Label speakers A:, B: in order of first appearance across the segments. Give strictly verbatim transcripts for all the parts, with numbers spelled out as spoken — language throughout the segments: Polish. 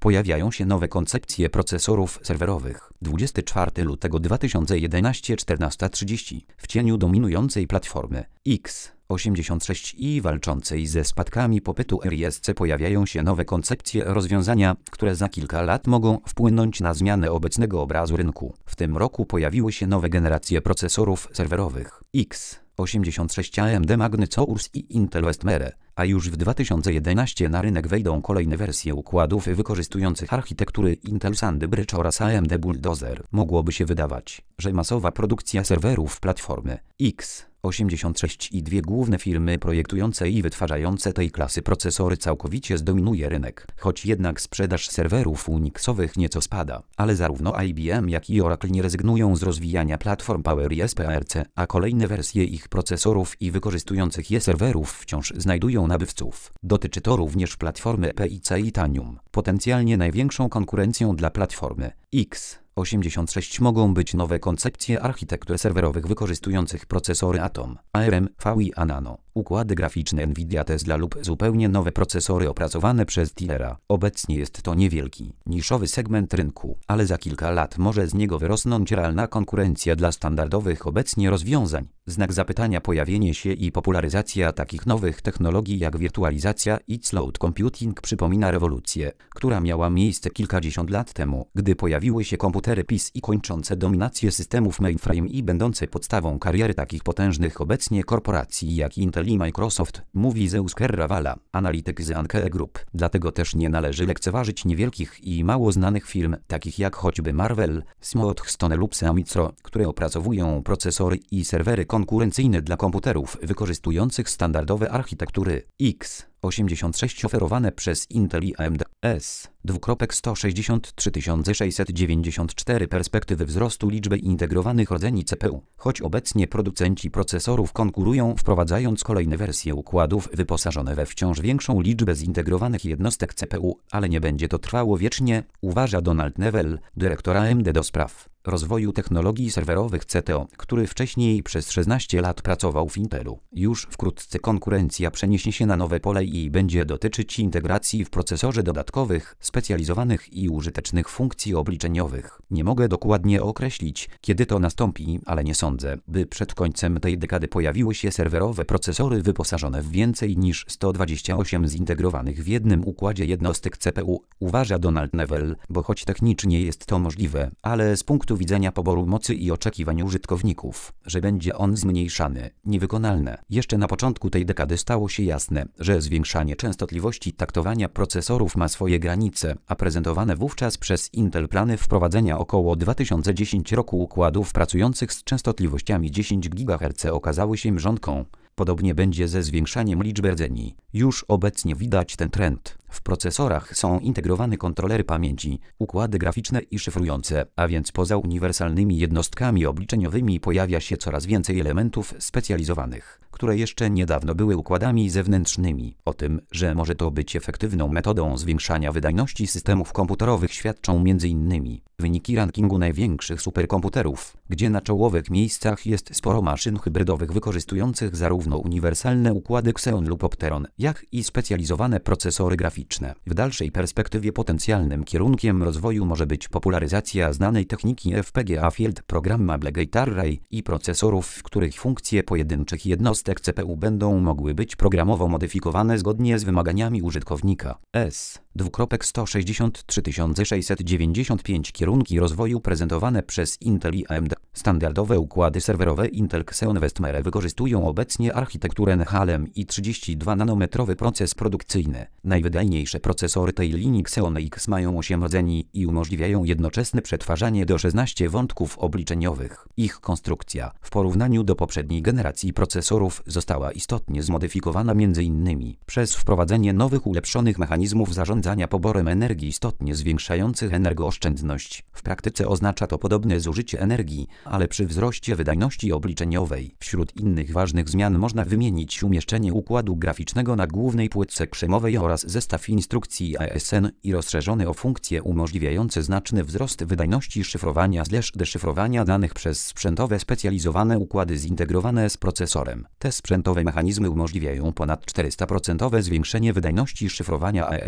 A: pojawiają się nowe koncepcje procesorów serwerowych. dwudziestego czwartego lutego dwa tysiące jedenastego, czternasta trzydzieści. W cieniu dominującej platformy X osiemdziesiąt sześć i walczącej ze spadkami popytu R I S C pojawiają się nowe koncepcje rozwiązania, które za kilka lat mogą wpłynąć na zmianę obecnego obrazu rynku. W tym roku pojawiły się nowe generacje procesorów serwerowych X osiemdziesiąt sześć A M D Magnum i Intel Westmere, a już w dwa tysiące jedenastym na rynek wejdą kolejne wersje układów wykorzystujących architektury Intel Sandy Bridge oraz A M D Bulldozer. Mogłoby się wydawać, że masowa produkcja serwerów platformy X osiemdziesiąt sześć i dwie główne firmy projektujące i wytwarzające tej klasy procesory całkowicie zdominuje rynek, choć jednak sprzedaż serwerów Unixowych nieco spada. Ale zarówno I B M jak i Oracle nie rezygnują z rozwijania platform PowerOS P R C, a kolejne wersje ich procesorów i wykorzystujących je serwerów wciąż znajdują nabywców. Dotyczy to również platformy P I C i Tanium. Potencjalnie największą konkurencją dla platformy X osiemdziesiąt sześć mogą być nowe koncepcje architektur serwerowych wykorzystujących procesory Atom, A R M, V I A Nano, układy graficzne Nvidia Tesla lub zupełnie nowe procesory opracowane przez Tilera. Obecnie jest to niewielki, niszowy segment rynku, ale za kilka lat może z niego wyrosnąć realna konkurencja dla standardowych obecnie rozwiązań. Znak zapytania pojawienie się i popularyzacja takich nowych technologii jak wirtualizacja i cloud computing przypomina rewolucję, która miała miejsce kilkadziesiąt lat temu, gdy pojawiły się komputery P C i kończące dominację systemów mainframe i będące podstawą kariery takich potężnych obecnie korporacji jak Intel i Microsoft, mówi Zeus Kerravala, analityk z Anke Group. Dlatego też nie należy lekceważyć niewielkich i mało znanych firm, takich jak choćby Marvell, Smoothstone lub Seamicro, które opracowują procesory i serwery konkurencyjne dla komputerów wykorzystujących standardowe architektury X osiemdziesiąt sześć oferowane przez Intel i A M D. S. sto sześćdziesiąt trzy tysiące sześćset dziewięćdziesiąt cztery Perspektywy wzrostu liczby integrowanych rdzeni C P U. Choć obecnie producenci procesorów konkurują, wprowadzając kolejne wersje układów wyposażone we wciąż większą liczbę zintegrowanych jednostek C P U, ale nie będzie to trwało wiecznie, uważa Donald Neville, dyrektor A M D do spraw rozwoju technologii serwerowych C T O, który wcześniej przez szesnaście lat pracował w Intelu. Już wkrótce konkurencja przeniesie się na nowe pole i będzie dotyczyć integracji w procesorze dodatkowych, specjalizowanych i użytecznych funkcji obliczeniowych. Nie mogę dokładnie określić, kiedy to nastąpi, ale nie sądzę, by przed końcem tej dekady pojawiły się serwerowe procesory wyposażone w więcej niż sto dwadzieścia osiem zintegrowanych w jednym układzie jednostek C P U, uważa Donald Neville, bo choć technicznie jest to możliwe, ale z punktu widzenia poboru mocy i oczekiwań użytkowników, że będzie on zmniejszany, niewykonalne. Jeszcze na początku tej dekady stało się jasne, że zwiększanie częstotliwości taktowania procesorów ma swoje granice, a prezentowane wówczas przez Intel plany wprowadzenia około dwa tysiące dziesiątego roku układów pracujących z częstotliwościami dziesięć gigaherców okazały się mrzonką. Podobnie będzie ze zwiększaniem liczby rdzeni. Już obecnie widać ten trend. W procesorach są integrowane kontrolery pamięci, układy graficzne i szyfrujące, a więc poza uniwersalnymi jednostkami obliczeniowymi pojawia się coraz więcej elementów specjalizowanych, które jeszcze niedawno były układami zewnętrznymi. O tym, że może to być efektywną metodą zwiększania wydajności systemów komputerowych, świadczą między innymi wyniki rankingu największych superkomputerów, gdzie na czołowych miejscach jest sporo maszyn hybrydowych wykorzystujących zarówno uniwersalne układy Xeon lub Opteron, jak i specjalizowane procesory graficzne. W dalszej perspektywie potencjalnym kierunkiem rozwoju może być popularyzacja znanej techniki F P G A Field Programmable Gate Array i procesorów, w których funkcje pojedynczych jednostek C P U będą mogły być programowo modyfikowane zgodnie z wymaganiami użytkownika. S. sto sześćdziesiąt trzy tysiące sześćset dziewięćdziesiąt pięć Kierunki rozwoju prezentowane przez Intel i A M D. Standardowe układy serwerowe Intel Xeon Westmere wykorzystują obecnie architekturę Nehalem i trzydzieści dwa nanometrowy proces produkcyjny. Najwydajniejsze procesory tej linii Xeon X mają osiem rdzeni i umożliwiają jednoczesne przetwarzanie do szesnastu wątków obliczeniowych. Ich konstrukcja w porównaniu do poprzedniej generacji procesorów została istotnie zmodyfikowana m.in. przez wprowadzenie nowych ulepszonych mechanizmów zarządzania poborem energii istotnie zwiększających energooszczędność. W praktyce oznacza to podobne zużycie energii, ale przy wzroście wydajności obliczeniowej. Wśród innych ważnych zmian można wymienić umieszczenie układu graficznego na głównej płytce krzemowej oraz zestaw instrukcji A S N i rozszerzony o funkcje umożliwiające znaczny wzrost wydajności szyfrowania slash deszyfrowania danych przez sprzętowe specjalizowane układy zintegrowane z procesorem. Te sprzętowe mechanizmy umożliwiają ponad czterysta procent zwiększenie wydajności szyfrowania A E S bez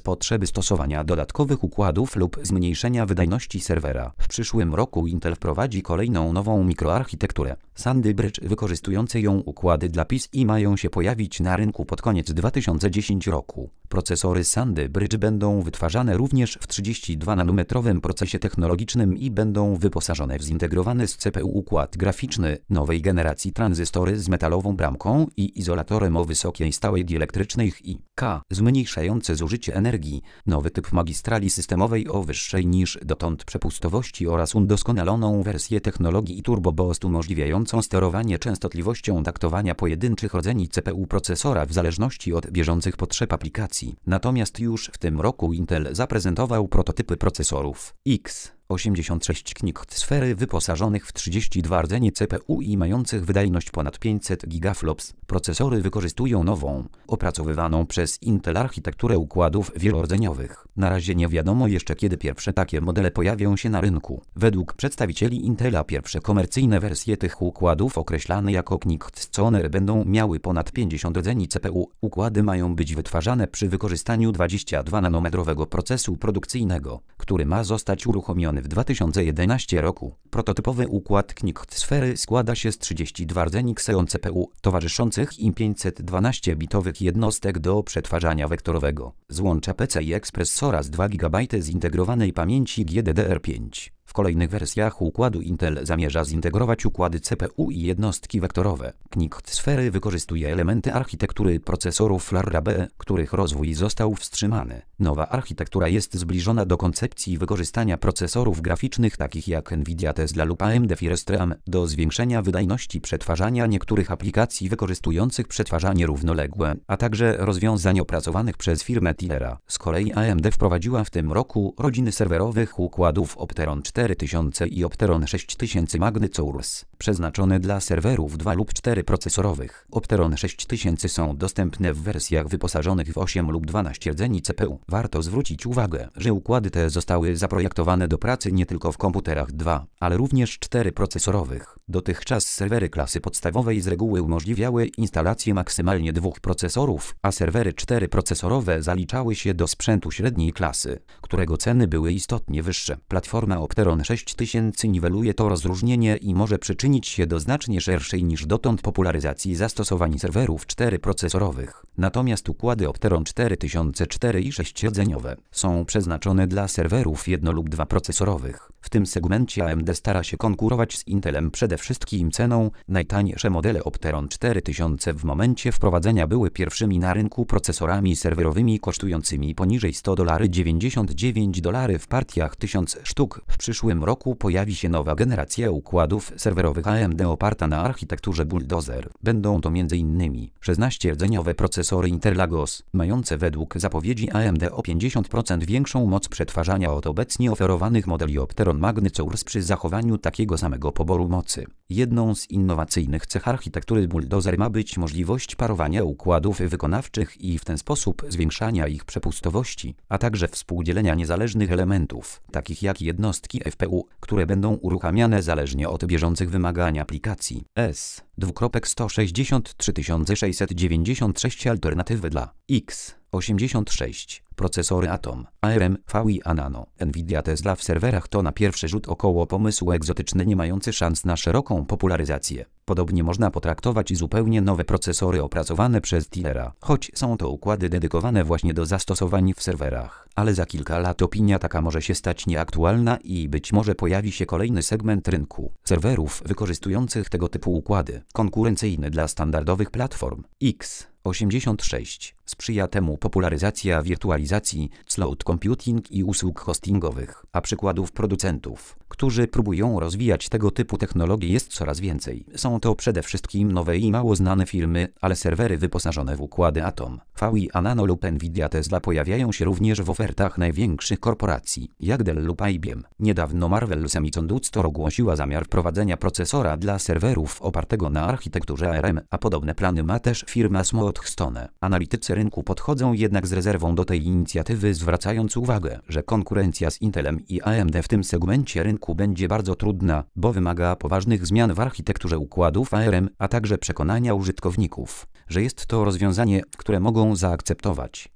A: potrzeby stosowania dodatkowych układów lub zmniejszenia wydajności serwera. W przyszłym roku Intel wprowadzi kolejną nową mikroarchitekturę Sandy Bridge. Wykorzystujące ją układy dla P C I mają się pojawić na rynku pod koniec dwa tysiące dziesiątego roku. Procesory Sandy Bridge będą wytwarzane również w trzydzieści dwa nanometrowym procesie technologicznym i będą wyposażone w zintegrowany z C P U układ graficzny nowej generacji, tranzystory z metalową bramką i izolatorem o wysokiej stałej dielettrycznej I K, zmniejszające zużycie energii, nowy typ magistrali systemowej o wyższej niż dotąd przepustowości oraz udoskonaloną wersję technologii i Turbo Boost umożliwiającą sterowanie częstotliwością taktowania pojedynczych rodzeni C P U procesora w zależności od bieżących potrzeb aplikacji. Natomiast już w tym roku Intel zaprezentował prototypy procesorów X osiemdziesiąt sześć Knight sfery wyposażonych w trzydzieści dwa rdzenie C P U i mających wydajność ponad pięćset gigaflops. Procesory wykorzystują nową, opracowywaną przez Intel architekturę układów wielordzeniowych. Na razie nie wiadomo jeszcze, kiedy pierwsze takie modele pojawią się na rynku. Według przedstawicieli Intela pierwsze komercyjne wersje tych układów, określane jako Knight-Sconer, będą miały ponad pięćdziesiąt rdzeni C P U. Układy mają być wytwarzane przy wykorzystaniu dwudziestu dwóch nanometrowego procesu produkcyjnego, który ma zostać uruchomiony w dwa tysiące jedenastym roku. Prototypowy układ Knight sfery składa się z trzydziestu dwóch rdzeni Xeon C P U, towarzyszących im pięćset dwanaście bitowych jednostek do przetwarzania wektorowego, złącza P C I Express oraz dwa gigabajty zintegrowanej pamięci G D D R pięć. W kolejnych wersjach układu Intel zamierza zintegrować układy C P U i jednostki wektorowe. Knight sfery wykorzystuje elementy architektury procesorów LaraB, których rozwój został wstrzymany. Nowa architektura jest zbliżona do koncepcji wykorzystania procesorów graficznych takich jak Nvidia Tesla lub A M D Firestream do zwiększenia wydajności przetwarzania niektórych aplikacji wykorzystujących przetwarzanie równoległe, a także rozwiązań opracowanych przez firmę Tilera. Z kolei A M D wprowadziła w tym roku rodziny serwerowych układów Opteron cztery tysiące i Opteron sześć tysięcy Magnetours, przeznaczone dla serwerów dwa lub cztery procesorowych. Opteron sześć tysięcy są dostępne w wersjach wyposażonych w osiem lub dwanaście rdzeni C P U. Warto zwrócić uwagę, że układy te zostały zaprojektowane do pracy nie tylko w komputerach dwa, ale również cztery procesorowych. Dotychczas serwery klasy podstawowej z reguły umożliwiały instalację maksymalnie dwóch procesorów, a serwery cztery procesorowe zaliczały się do sprzętu średniej klasy, którego ceny były istotnie wyższe. Platforma Opteron sześć tysięcy niweluje to rozróżnienie i może przyczynić się do znacznie szerszej niż dotąd popularyzacji zastosowań serwerów cztery procesorowych. Natomiast układy Opteron cztery tysiące cztery i sześć rdzeniowe są przeznaczone dla serwerów jedno lub dwa procesorowych. W tym segmencie A M D stara się konkurować z Intelem przede wszystkim ceną. Najtańsze modele Opteron cztery tysiące w momencie wprowadzenia były pierwszymi na rynku procesorami serwerowymi kosztującymi poniżej sto dolarów dziewięćdziesiąt dziewięć dolarów w partiach tysiąc sztuk. W przyszłym roku pojawi się nowa generacja układów serwerowych A M D oparta na architekturze Bulldozer. Będą to między innymi szesnastordzeniowe procesory Intel Lagos, mające według zapowiedzi A M D o pięćdziesiąt procent większą moc przetwarzania od obecnie oferowanych modeli Opteron Magnetours przy zachowaniu takiego samego poboru mocy. Jedną z innowacyjnych cech architektury Bulldozer ma być możliwość parowania układów wykonawczych i w ten sposób zwiększania ich przepustowości, a także współdzielenia niezależnych elementów, takich jak jednostki F P U, które będą uruchamiane zależnie od bieżących wymagań aplikacji. S sto sześćdziesiąt trzy tysiące sześćset dziewięćdziesiąt sześć Alternatywy dla X osiemdziesiąt sześć. Procesory Atom, A R M, V I A Nano, Nvidia Tesla w serwerach to na pierwszy rzut około pomysł egzotyczny nie mający szans na szeroką popularyzację. Podobnie można potraktować zupełnie nowe procesory opracowane przez Tilera, choć są to układy dedykowane właśnie do zastosowań w serwerach. Ale za kilka lat opinia taka może się stać nieaktualna i być może pojawi się kolejny segment rynku serwerów wykorzystujących tego typu układy, konkurencyjny dla standardowych platform. X osiemdziesiąt sześć sprzyja temu popularyzacja wirtualizacji, cloud computing i usług hostingowych, a przykładów producentów, którzy próbują rozwijać tego typu technologie, jest coraz więcej. Są to przede wszystkim nowe i mało znane firmy, ale serwery wyposażone w układy Atom, V I A Nano lub Nvidia Tesla pojawiają się również w ofertach największych korporacji, jak Dell lub I B M. Niedawno Marvell Semiconductor ogłosiła zamiar wprowadzenia procesora dla serwerów opartego na architekturze A R M, a podobne plany ma też firma Smoothstone. Analitycy rynku podchodzą jednak z rezerwą do tej inicjatywy, zwracając uwagę, że konkurencja z Intelem i A M D w tym segmencie rynku będzie bardzo trudna, bo wymaga poważnych zmian w architekturze układów A R M, a także przekonania użytkowników, że jest to rozwiązanie, które mogą zaakceptować.